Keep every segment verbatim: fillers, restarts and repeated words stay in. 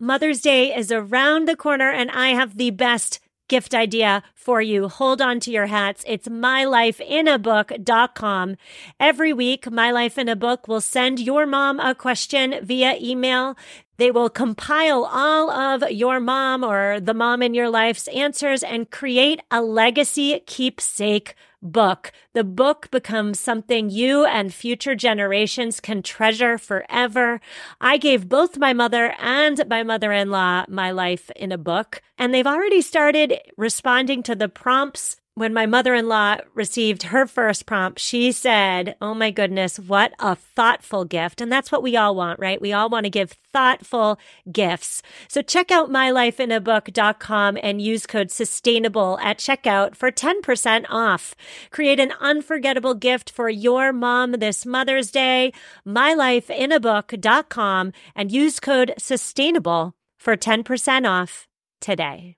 Mother's Day is around the corner, and I have the best gift idea for you. Hold on to your hats. It's my life in a book dot com. Every week, My Life in a Book will send your mom a question via email. They will compile all of your mom or the mom in your life's answers and create a legacy keepsake book. The book becomes something you and future generations can treasure forever. I gave both my mother and my mother-in-law My Life in a Book, and they've already started responding to the prompts. When my mother-in-law received her first prompt, she said, oh my goodness, what a thoughtful gift. And that's what we all want, right? We all want to give thoughtful gifts. So check out my life in a book dot com and use code SUSTAINABLE at checkout for ten percent off. Create an unforgettable gift for your mom this Mother's Day. my life in a book dot com and use code SUSTAINABLE for ten percent off today.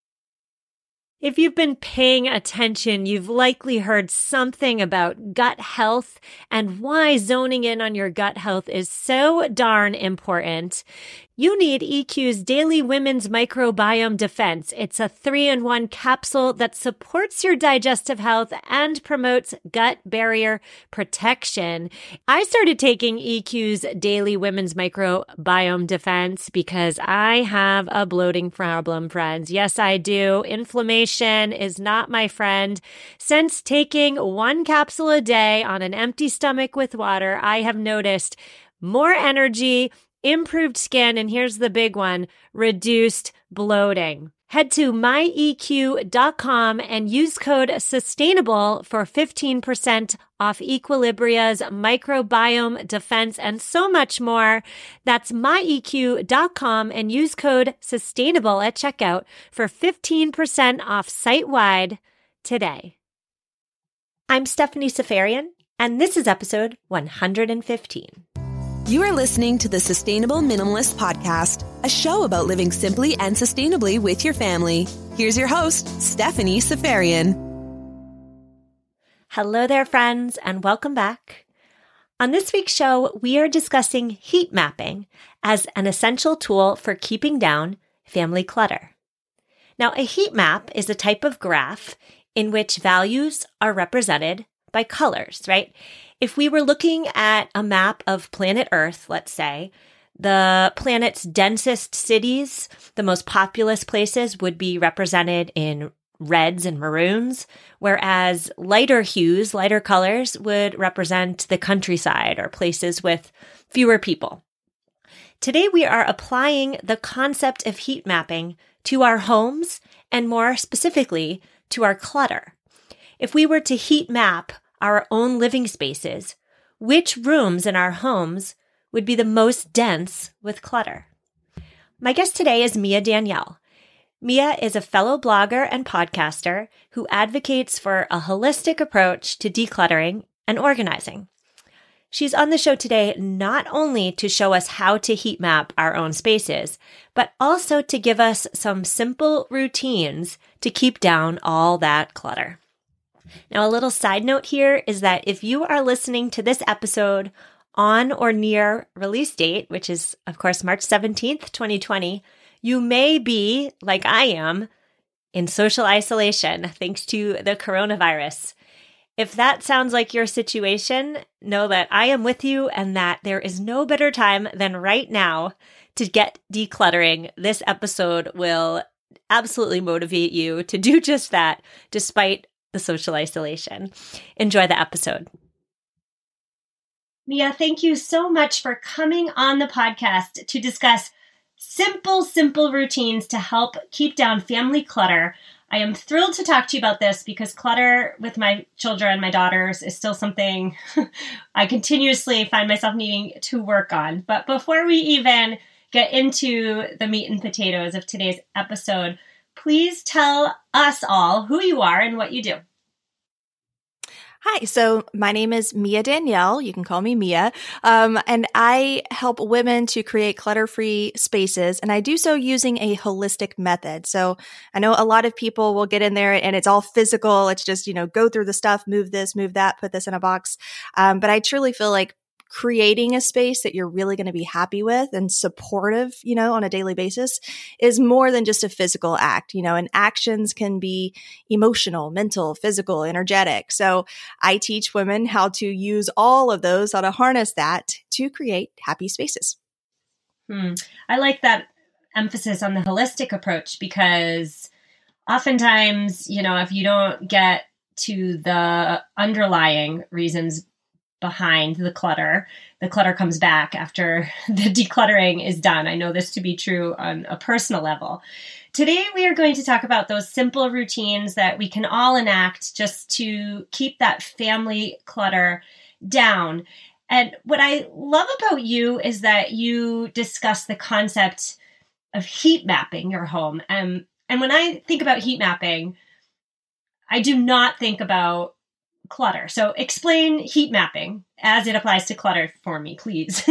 If you've been paying attention, you've likely heard something about gut health and why zoning in on your gut health is so darn important. You need E Q's Daily Women's Microbiome Defense. It's a three-in-one capsule that supports your digestive health and promotes gut barrier protection. I started taking E Q's Daily Women's Microbiome Defense because I have a bloating problem, friends. Yes, I do. Inflammation is not my friend. Since taking one capsule a day on an empty stomach with water, I have noticed more energy, improved skin, and here's the big one, reduced bloating. Head to my E Q dot com and use code SUSTAINABLE for fifteen percent off Equilibria's microbiome defense and so much more. That's my E Q dot com and use code SUSTAINABLE at checkout for fifteen percent off site-wide today. I'm Stephanie Seferian, and this is episode one hundred fifteen. You are listening to the Sustainable Minimalist Podcast, a show about living simply and sustainably with your family. Here's your host, Stephanie Seferian. Hello there, friends, and welcome back. On this week's show, we are discussing heat mapping as an essential tool for keeping down family clutter. Now, a heat map is a type of graph in which values are represented by colors, right? If we were looking at a map of planet Earth, let's say, the planet's densest cities, the most populous places would be represented in reds and maroons, whereas lighter hues, lighter colors would represent the countryside or places with fewer people. Today, we are applying the concept of heat mapping to our homes and more specifically to our clutter. If we were to heat map our own living spaces, which rooms in our homes would be the most dense with clutter? My guest today is Mia Danielle. Mia is a fellow blogger and podcaster who advocates for a holistic approach to decluttering and organizing. She's on the show today not only to show us how to heat map our own spaces, but also to give us some simple routines to keep down all that clutter. Now, a little side note here is that if you are listening to this episode on or near release date, which is, of course, March seventeenth, twenty twenty, you may be, like I am, in social isolation thanks to the coronavirus. If that sounds like your situation, know that I am with you and that there is no better time than right now to get decluttering. This episode will absolutely motivate you to do just that, despite the social isolation. Enjoy the episode. Mia, thank you so much for coming on the podcast to discuss simple, simple routines to help keep down family clutter. I am thrilled to talk to you about this because clutter with my children, my daughters, is still something I continuously find myself needing to work on. But before we even get into the meat and potatoes of today's episode, please tell us all who you are and what you do. Hi, so my name is Mia Danielle. You can call me Mia. Um, and I help women to create clutter-free spaces, and I do so using a holistic method. So I know a lot of people will get in there and it's all physical. It's just, you know, go through the stuff, move this, move that, put this in a box. Um, but I truly feel like creating a space that you're really going to be happy with and supportive, you know, on a daily basis is more than just a physical act, you know, and actions can be emotional, mental, physical, energetic. So I teach women how to use all of those, how to harness that to create happy spaces. Hmm. I like that emphasis on the holistic approach, because oftentimes, you know, if you don't get to the underlying reasons behind the clutter, the clutter comes back after the decluttering is done. I know this to be true on a personal level. Today, we are going to talk about those simple routines that we can all enact just to keep that family clutter down. And what I love about you is that you discuss the concept of heat mapping your home. Um, and when I think about heat mapping, I do not think about clutter. So explain heat mapping as it applies to clutter for me, please.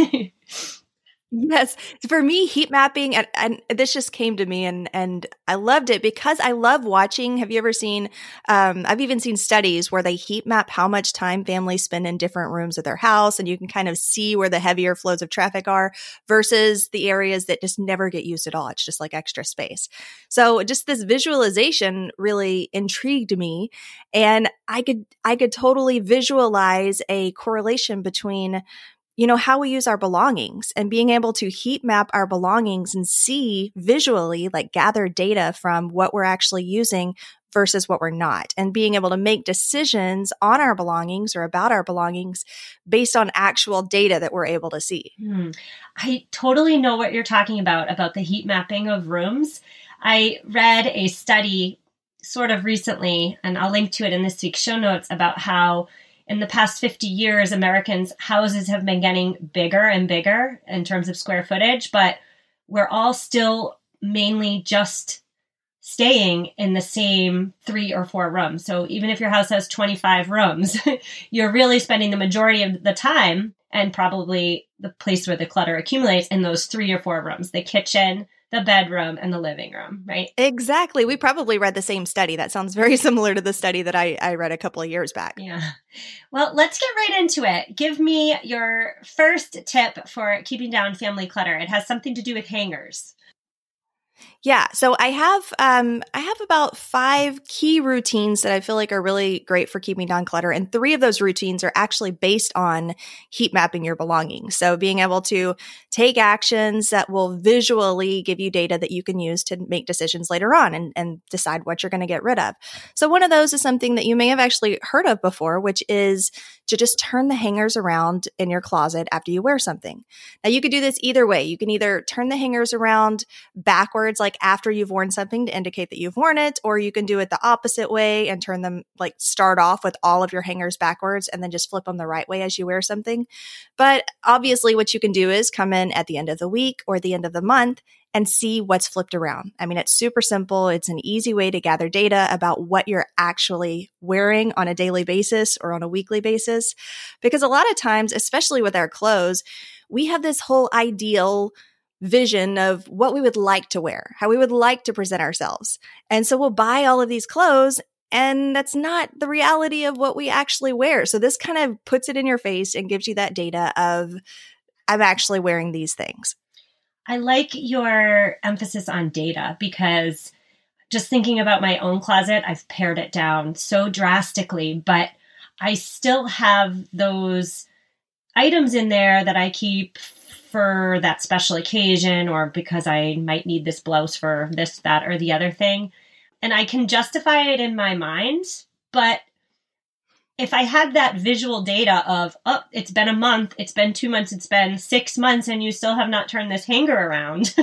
Yes. For me, heat mapping, and, and this just came to me and, and I loved it because I love watching. Have you ever seen, um, I've even seen studies where they heat map how much time families spend in different rooms of their house. And you can kind of see where the heavier flows of traffic are versus the areas that just never get used at all. It's just like extra space. So just this visualization really intrigued me. And I could, I could totally visualize a correlation between you know, how we use our belongings and being able to heat map our belongings and see visually, like gather data from what we're actually using versus what we're not, and being able to make decisions on our belongings or about our belongings based on actual data that we're able to see. Hmm. I totally know what you're talking about, about the heat mapping of rooms. I read a study sort of recently, and I'll link to it in this week's show notes, about how in the past fifty years, Americans' houses have been getting bigger and bigger in terms of square footage, but we're all still mainly just staying in the same three or four rooms. So even if your house has twenty-five rooms, you're really spending the majority of the time, and probably the place where the clutter accumulates, in those three or four rooms, the kitchen, the bedroom, and the living room, right? Exactly. We probably read the same study. That sounds very similar to the study that I, I read a couple of years back. Yeah. Well, let's get right into it. Give me your first tip for keeping down family clutter. It has something to do with hangers. Yeah. So I have, um, I have about five key routines that I feel like are really great for keeping down clutter. And three of those routines are actually based on heat mapping your belongings. So being able to take actions that will visually give you data that you can use to make decisions later on and, and decide what you're going to get rid of. So one of those is something that you may have actually heard of before, which is to just turn the hangers around in your closet after you wear something. Now you could do this either way. You can either turn the hangers around backwards, like after you've worn something to indicate that you've worn it, or you can do it the opposite way and turn them, like start off with all of your hangers backwards and then just flip them the right way as you wear something. But obviously what you can do is come in at the end of the week or the end of the month and see what's flipped around. I mean, it's super simple. It's an easy way to gather data about what you're actually wearing on a daily basis or on a weekly basis. Because a lot of times, especially with our clothes, we have this whole ideal vision of what we would like to wear, how we would like to present ourselves. And so we'll buy all of these clothes, and that's not the reality of what we actually wear. So this kind of puts it in your face and gives you that data of, I'm actually wearing these things. I like your emphasis on data, because just thinking about my own closet, I've pared it down so drastically, but I still have those items in there that I keep for that special occasion, or because I might need this blouse for this, that, or the other thing. And I can justify it in my mind, but if I had that visual data of, oh, it's been a month, it's been two months, it's been six months, and you still have not turned this hanger around,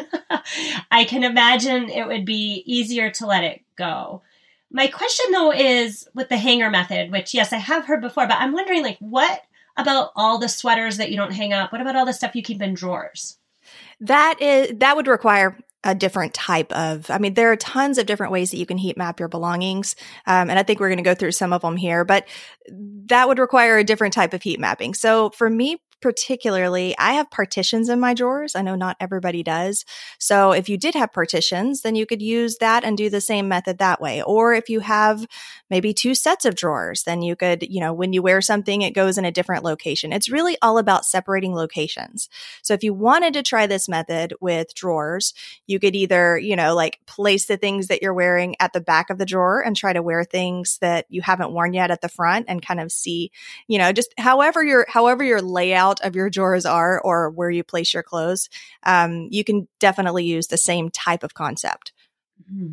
I can imagine it would be easier to let it go. My question, though, is with the hanger method, which, yes, I have heard before, but I'm wondering, like, what about all the sweaters that you don't hang up? What about all the stuff you keep in drawers? That is, that would require a different type of, I mean, there are tons of different ways that you can heat map your belongings. Um, and I think we're going to go through some of them here, but that would require a different type of heat mapping. So for me particularly, I have partitions in my drawers. I know not everybody does. So if you did have partitions, then you could use that and do the same method that way. Or if you have maybe two sets of drawers, then you could, you know, when you wear something, it goes in a different location. It's really all about separating locations. So if you wanted to try this method with drawers, you could either, you know, like place the things that you're wearing at the back of the drawer and try to wear things that you haven't worn yet at the front and kind of see, you know, just however your, however your layout of your drawers are or where you place your clothes, um, you can definitely use the same type of concept. Mm-hmm.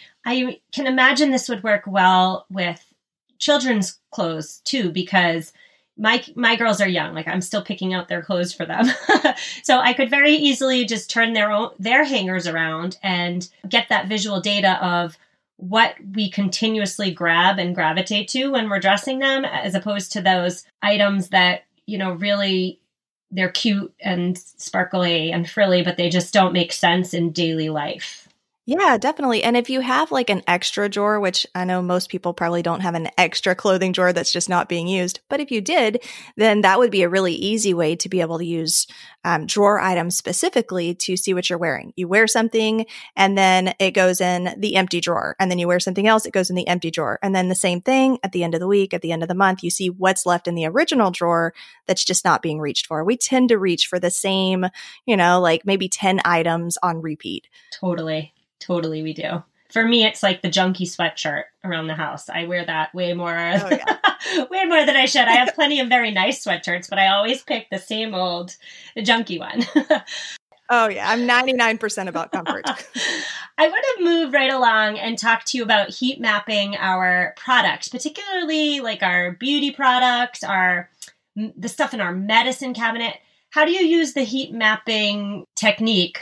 I can imagine this would work well with children's clothes too, because my my girls are young. Like I'm still picking out their clothes for them. So I could very easily just turn their own, their hangers around and get that visual data of what we continuously grab and gravitate to when we're dressing them, as opposed to those items that, you know, really they're cute and sparkly and frilly, but they just don't make sense in daily life. Yeah, definitely. And if you have like an extra drawer, which I know most people probably don't have an extra clothing drawer that's just not being used, but if you did, then that would be a really easy way to be able to use um, drawer items specifically to see what you're wearing. You wear something and then it goes in the empty drawer, and then you wear something else, it goes in the empty drawer. And then the same thing at the end of the week, at the end of the month, you see what's left in the original drawer that's just not being reached for. We tend to reach for the same, you know, like maybe ten items on repeat. Totally. Totally, we do. For me, it's like the junky sweatshirt around the house. I wear that way more, oh, yeah. way more than I should. I have plenty of very nice sweatshirts, but I always pick the same old junky one. Oh, yeah. I'm ninety-nine percent about comfort. I want to move right along and talk to you about heat mapping our products, particularly like our beauty products, our the stuff in our medicine cabinet. How do you use the heat mapping technique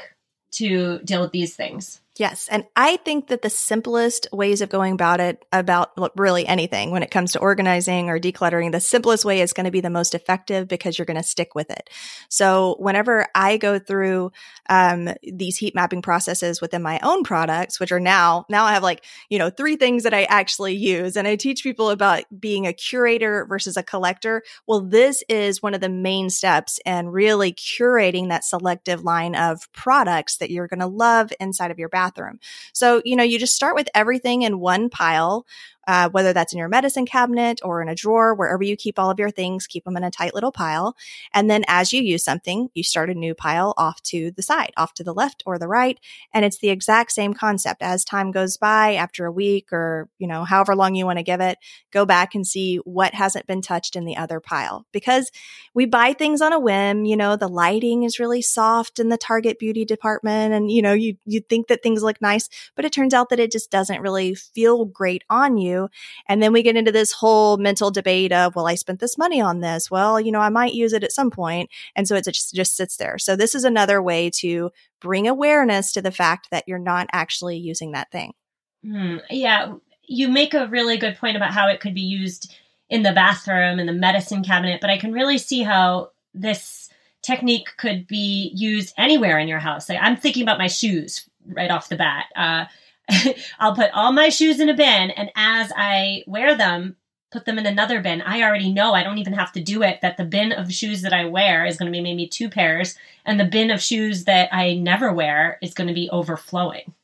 to deal with these things? Yes. And I think that the simplest ways of going about it, about really anything when it comes to organizing or decluttering, the simplest way is going to be the most effective because you're going to stick with it. So whenever I go through um, these heat mapping processes within my own products, which are now, now I have like, you know, three things that I actually use. And I teach people about being a curator versus a collector. Well, this is one of the main steps in really curating that selective line of products that you're going to love inside of your bathroom. Bathroom. So, you know, you just start with everything in one pile, uh, whether that's in your medicine cabinet or in a drawer, wherever you keep all of your things, keep them in a tight little pile. And then as you use something, you start a new pile off to the side, off to the left or the right. And it's the exact same concept. As time goes by, after a week or, you know, however long you want to give it, go back and see what hasn't been touched in the other pile. Because we buy things on a whim, you know, the lighting is really soft in the Target beauty department. And, you know, you, you think that things look nice, but it turns out that it just doesn't really feel great on you. And then we get into this whole mental debate of, well, I spent this money on this. Well, you know, I might use it at some point. And so it just, just sits there. So this is another way to bring awareness to the fact that you're not actually using that thing. Mm, yeah. You make a really good point about how it could be used in the bathroom, in the medicine cabinet, but I can really see how this technique could be used anywhere in your house. Like I'm thinking about my shoes right off the bat. Uh, I'll put all my shoes in a bin, and as I wear them, put them in another bin. I already know I don't even have to do it, that the bin of shoes that I wear is going to be maybe two pairs, and the bin of shoes that I never wear is going to be overflowing.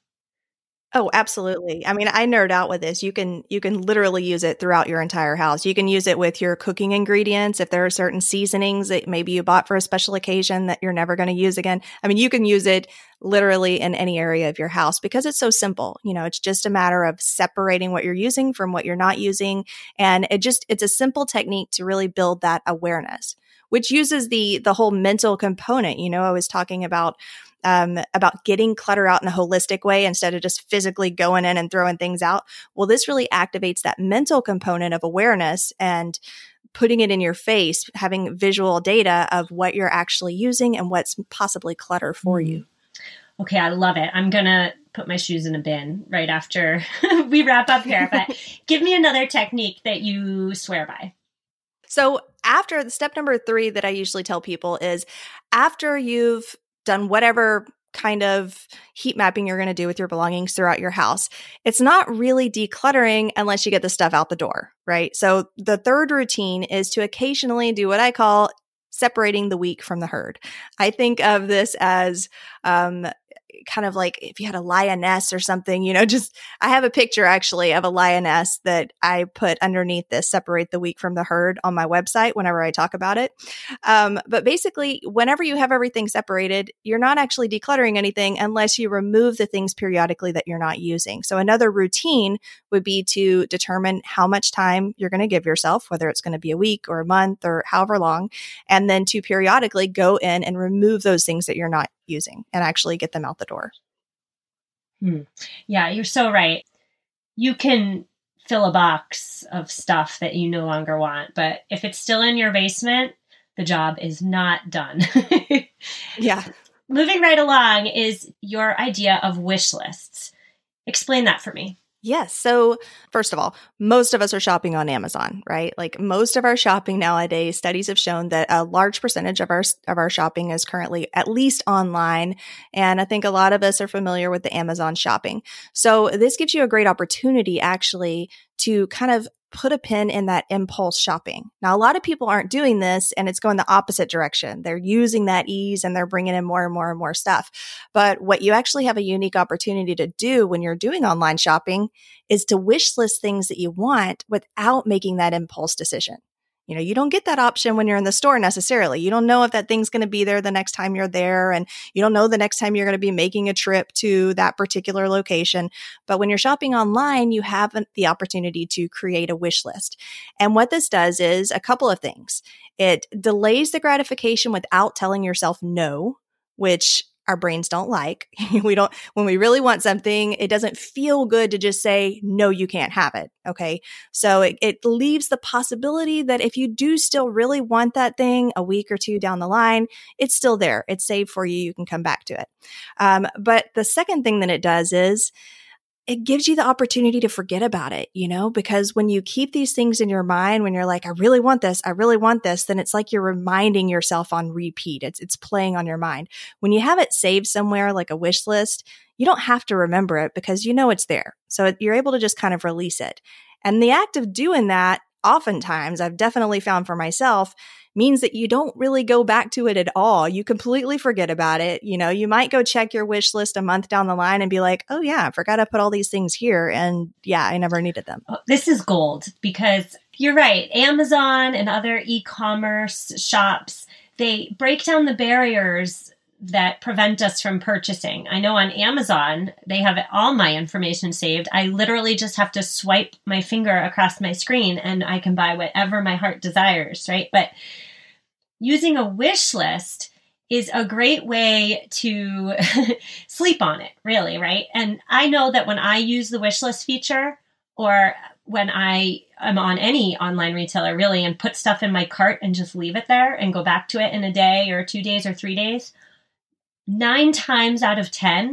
Oh, absolutely. I mean, I nerd out with this. You can, you can literally use it throughout your entire house. You can use it with your cooking ingredients. If there are certain seasonings that maybe you bought for a special occasion that you're never going to use again. I mean, you can use it literally in any area of your house because it's so simple. You know, it's just a matter of separating what you're using from what you're not using. And it just, it's a simple technique to really build that awareness, which uses the, the whole mental component. You know, I was talking about Um, about getting clutter out in a holistic way instead of just physically going in and throwing things out. Well, this really activates that mental component of awareness and putting it in your face, having visual data of what you're actually using and what's possibly clutter for you. Okay, I love it. I'm going to put my shoes in a bin right after we wrap up here. But give me another technique that you swear by. So after the step number three that I usually tell people is after you've done whatever kind of heat mapping you're going to do with your belongings throughout your house, it's not really decluttering unless you get the stuff out the door, right? So the third routine is to occasionally do what I call separating the weak from the herd. I think of this as um, kind of like if you had a lioness or something, you know, just I have a picture actually of a lioness that I put underneath this separate the weak from the herd on my website whenever I talk about it. Um, but basically, whenever you have everything separated, you're not actually decluttering anything unless you remove the things periodically that you're not using. So another routine would be to determine how much time you're going to give yourself, whether it's going to be a week or a month or however long, and then to periodically go in and remove those things that you're not using and actually get them out the door. Hmm. Yeah, you're so right. You can fill a box of stuff that you no longer want, but if it's still in your basement, the job is not done. Yeah. Moving right along is your idea of wish lists. Explain that for me. Yes. So first of all, most of us are shopping on Amazon, right? Like most of our shopping nowadays, studies have shown that a large percentage of our of our shopping is currently at least online. And I think a lot of us are familiar with the Amazon shopping. So this gives you a great opportunity actually to kind of put a pin in that impulse shopping. Now, a lot of people aren't doing this and it's going the opposite direction. They're using that ease and they're bringing in more and more and more stuff. But what you actually have a unique opportunity to do when you're doing online shopping is to wish list things that you want without making that impulse decision. You know, you don't get that option when you're in the store necessarily. You don't know if that thing's going to be there the next time you're there, and you don't know the next time you're going to be making a trip to that particular location. But when you're shopping online, you have the opportunity to create a wish list. And what this does is a couple of things. It delays the gratification without telling yourself no, which our brains don't like. We don't, when we really want something, it doesn't feel good to just say, no, you can't have it. Okay. So it, it leaves the possibility that if you do still really want that thing a week or two down the line, it's still there. It's saved for you. You can come back to it. Um, but the second thing that it does is it gives you the opportunity to forget about it, you know, because when you keep these things in your mind, when you're like, I really want this, I really want this, then it's like you're reminding yourself on repeat. It's, it's playing on your mind. When you have it saved somewhere like a wish list, you don't have to remember it because you know it's there. So you're able to just kind of release it. And the act of doing that, oftentimes, I've definitely found for myself, means that you don't really go back to it at all. You completely forget about it. You know, you might go check your wish list a month down the line and be like, oh yeah, I forgot to put all these things here. And yeah, I never needed them. This is gold because you're right. Amazon and other e-commerce shops, they break down the barriers that prevent us from purchasing. I know on Amazon, they have all my information saved. I literally just have to swipe my finger across my screen and I can buy whatever my heart desires, right? But using a wish list is a great way to sleep on it, really, right? And I know that when I use the wish list feature or when I am on any online retailer, really, and put stuff in my cart and just leave it there and go back to it in a day or two days or three days, nine times out of ten,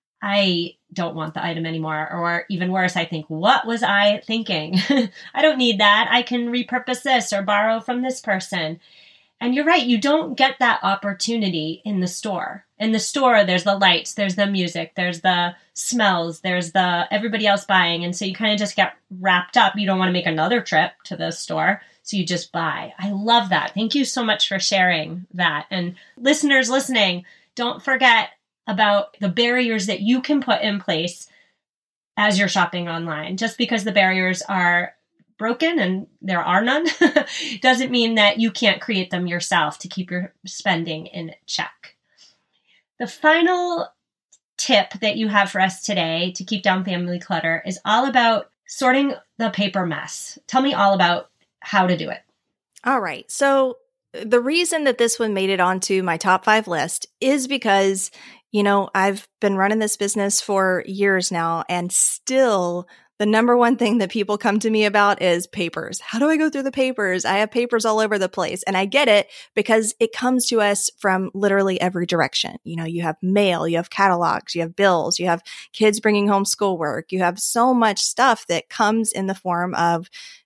I don't want the item anymore. Or even worse, I think, what was I thinking? I don't need that. I can repurpose this or borrow from this person. And you're right, you don't get that opportunity in the store. In the store, there's the lights, there's the music, there's the smells, there's the everybody else buying. And so you kind of just get wrapped up. You don't want to make another trip to the store. So you just buy. I love that. Thank you so much for sharing that. And listeners listening, don't forget about the barriers that you can put in place as you're shopping online. Just because the barriers are broken and there are none doesn't mean that you can't create them yourself to keep your spending in check. The final tip that you have for us today to keep down family clutter is all about sorting the paper mess. Tell me all about how to do it. All right. So the reason that this one made it onto my top five list is because, you know, I've been running this business for years now, and still the number one thing that people come to me about is papers. How do I go through the papers? I have papers all over the place. And I get it because it comes to us from literally every direction. You know, you have mail, you have catalogs, you have bills, you have kids bringing home schoolwork. You have so much stuff that comes in the form of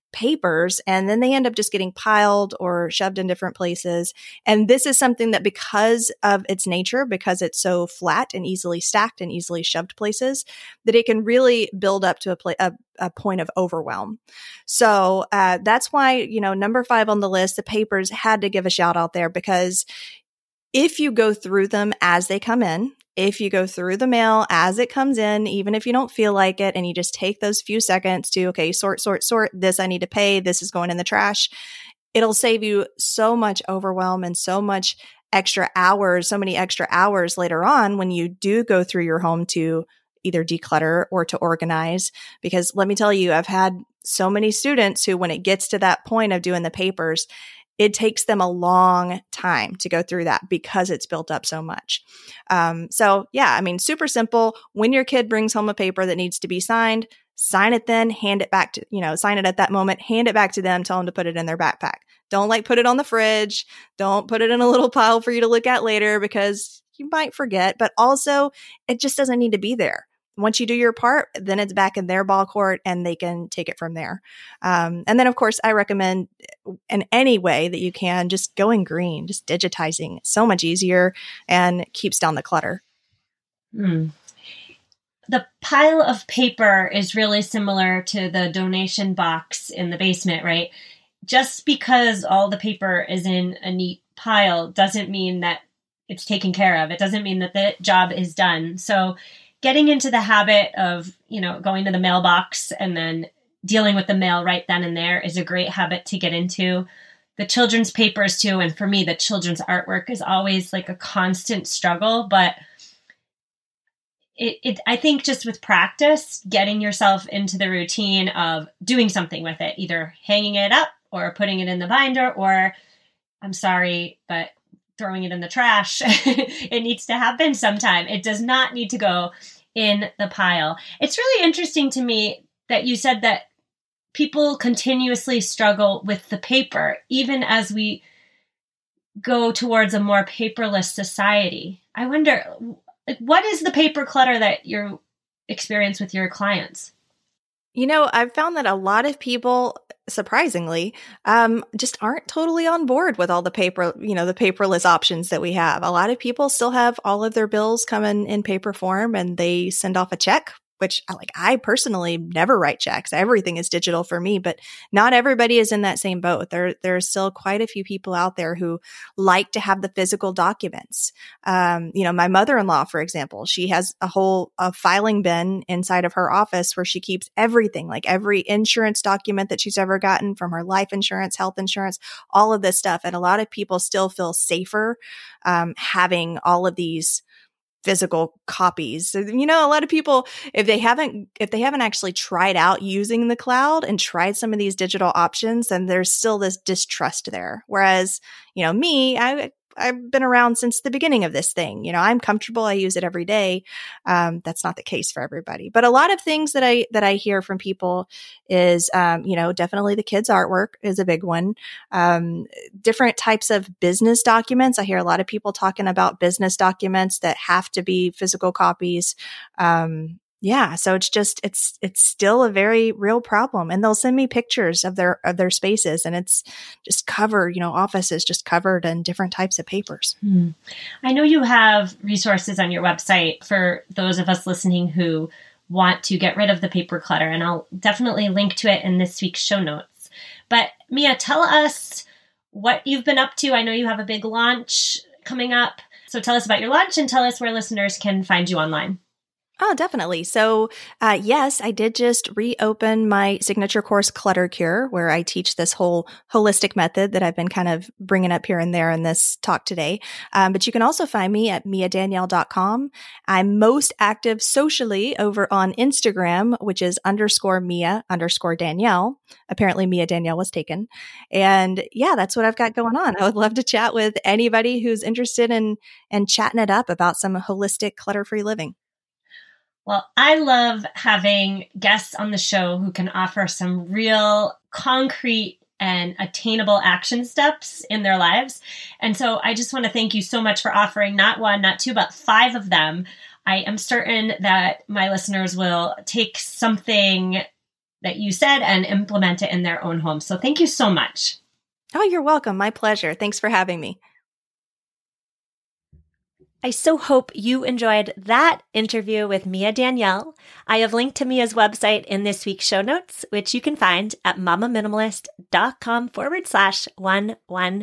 papers, and then they end up just getting piled or shoved in different places. And this is something that, because of its nature, because it's so flat and easily stacked and easily shoved places, that it can really build up to a, pla- a, a point of overwhelm. So uh, that's why, you know, number five on the list, the papers, had to give a shout out there, because if you go through them as they come in, if you go through the mail as it comes in, even if you don't feel like it, and you just take those few seconds to, okay, sort, sort, sort, this I need to pay, this is going in the trash, it'll save you so much overwhelm and so much extra hours, so many extra hours later on when you do go through your home to either declutter or to organize. Because let me tell you, I've had so many students who, when it gets to that point of doing the papers, it takes them a long time to go through that because it's built up so much. Um, so yeah, I mean, super simple. When your kid brings home a paper that needs to be signed, sign it then, hand it back to, you know, sign it at that moment, hand it back to them, tell them to put it in their backpack. Don't like put it on the fridge. Don't put it in a little pile for you to look at later, because you might forget, but also it just doesn't need to be there. Once you do your part, then it's back in their ball court and they can take it from there. Um, and then, of course, I recommend in any way that you can, just going green, just digitizing. So much easier and keeps down the clutter. Mm. The pile of paper is really similar to the donation box in the basement, right? Just because all the paper is in a neat pile doesn't mean that it's taken care of. It doesn't mean that the job is done. So getting into the habit of, you know, going to the mailbox and then dealing with the mail right then and there is a great habit to get into. The children's papers too. And for me, the children's artwork is always like a constant struggle, but it, it, I think just with practice, getting yourself into the routine of doing something with it, either hanging it up or putting it in the binder, or I'm sorry, but throwing it in the trash. It needs to happen sometime. It does not need to go in the pile. It's really interesting to me that you said that people continuously struggle with the paper, even as we go towards a more paperless society. I wonder, what is the paper clutter that you experience with your clients? You know, I've found that a lot of people, surprisingly, um, just aren't totally on board with all the paper, you know, the paperless options that we have. A lot of people still have all of their bills come in, in paper form, and they send off a check, which like I personally never write checks. Everything is digital for me, but not everybody is in that same boat. There, there are still quite a few people out there who like to have the physical documents. Um, you know, my mother-in-law, for example, she has a whole a filing bin inside of her office where she keeps everything, like every insurance document that she's ever gotten, from her life insurance, health insurance, all of this stuff. And a lot of people still feel safer um, having all of these physical copies. So, you know, a lot of people, if they haven't, if they haven't actually tried out using the cloud and tried some of these digital options, then there's still this distrust there. Whereas, you know, me, I, I've been around since the beginning of this thing. You know, I'm comfortable. I use it every day. Um, that's not the case for everybody. But a lot of things that I that I hear from people is, um, you know, definitely the kids' artwork is a big one. Um, different types of business documents. I hear a lot of people talking about business documents that have to be physical copies. Um, Yeah. So it's just, it's, it's still a very real problem. And they'll send me pictures of their, of their spaces, and it's just covered, you know, offices just covered in different types of papers. Hmm. I know you have resources on your website for those of us listening who want to get rid of the paper clutter, and I'll definitely link to it in this week's show notes. But Mia, tell us what you've been up to. I know you have a big launch coming up. So tell us about your launch and tell us where listeners can find you online. Oh, definitely. So, uh, yes, I did just reopen my signature course, Clutter Cure, where I teach this whole holistic method that I've been kind of bringing up here and there in this talk today. Um, but you can also find me at mia danielle dot com. I'm most active socially over on Instagram, which is underscore Mia underscore Danielle. Apparently, Mia Danielle was taken. And yeah, that's what I've got going on. I would love to chat with anybody who's interested in, in chatting it up about some holistic clutter-free living. Well, I love having guests on the show who can offer some real concrete and attainable action steps in their lives. And so I just want to thank you so much for offering not one, not two, but five of them. I am certain that my listeners will take something that you said and implement it in their own home. So thank you so much. Oh, you're welcome. My pleasure. Thanks for having me. I so hope you enjoyed that interview with Mia Danielle. I have linked to Mia's website in this week's show notes, which you can find at mamaminimalist.com forward slash 115.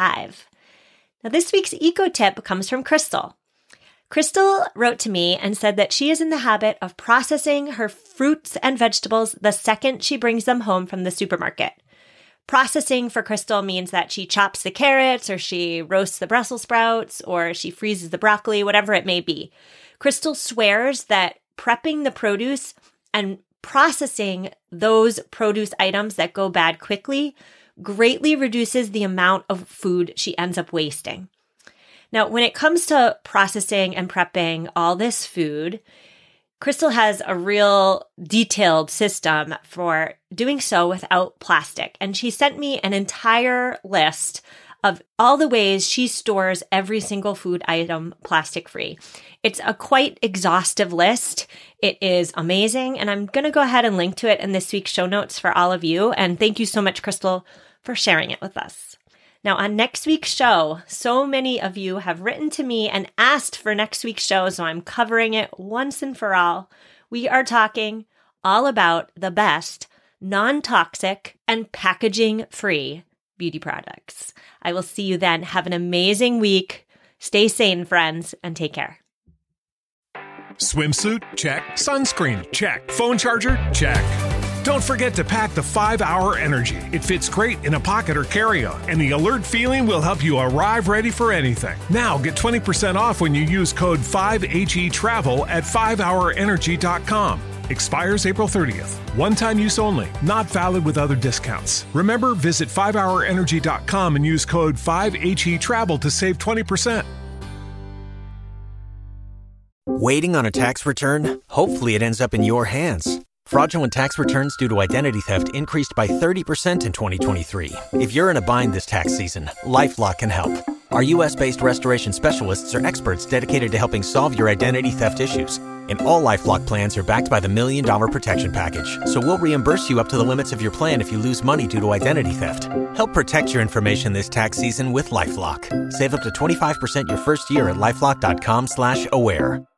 Now, this week's eco tip comes from Crystal. Crystal wrote to me and said that she is in the habit of processing her fruits and vegetables the second she brings them home from the supermarket. Processing for Crystal means that she chops the carrots or she roasts the Brussels sprouts or she freezes the broccoli, whatever it may be. Crystal swears that prepping the produce and processing those produce items that go bad quickly greatly reduces the amount of food she ends up wasting. Now, when it comes to processing and prepping all this food, Crystal has a real detailed system for doing so without plastic. And she sent me an entire list of all the ways she stores every single food item plastic-free. It's a quite exhaustive list. It is amazing. And I'm going to go ahead and link to it in this week's show notes for all of you. And thank you so much, Crystal, for sharing it with us. Now, on next week's show, so many of you have written to me and asked for next week's show, so I'm covering it once and for all. We are talking all about the best non-toxic and packaging-free beauty products. I will see you then. Have an amazing week. Stay sane, friends, and take care. Swimsuit? Check. Sunscreen? Check. Phone charger? Check. Don't forget to pack the five hour Energy. It fits great in a pocket or carry-on, and the alert feeling will help you arrive ready for anything. Now get twenty percent off when you use code five H E travel at five hour energy dot com. Expires April thirtieth. One-time use only. Not valid with other discounts. Remember, visit five hour energy dot com and use code five H E travel to save twenty percent. Waiting on a tax return? Hopefully it ends up in your hands. Fraudulent tax returns due to identity theft increased by thirty percent in twenty twenty-three. If you're in a bind this tax season, LifeLock can help. Our U S based restoration specialists are experts dedicated to helping solve your identity theft issues. And all LifeLock plans are backed by the Million Dollar Protection Package. So we'll reimburse you up to the limits of your plan if you lose money due to identity theft. Help protect your information this tax season with LifeLock. Save up to twenty-five percent your first year at LifeLock dot com slash aware.